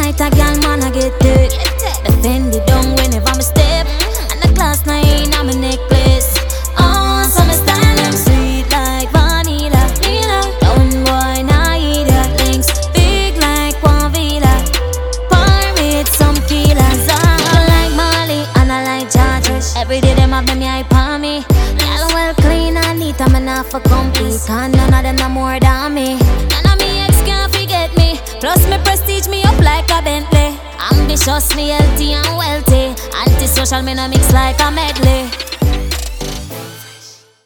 night a girl man I get it. Defend it down whenever me step. And the class 9 on my necklace. Oh, so me style them sweet like vanilla. Down boy nah eat that links big like one villa. Pour with some killers. I like Molly and I like George. Every day them have them eye on me. Girl well clean and neat, I'm enough for complete. And none of them no more than me. None of me ex can't forget me. Plus me prestige me up like a Bentley. Ambitious, me healthy and wealthy. Antisocial, me no mix like a medley.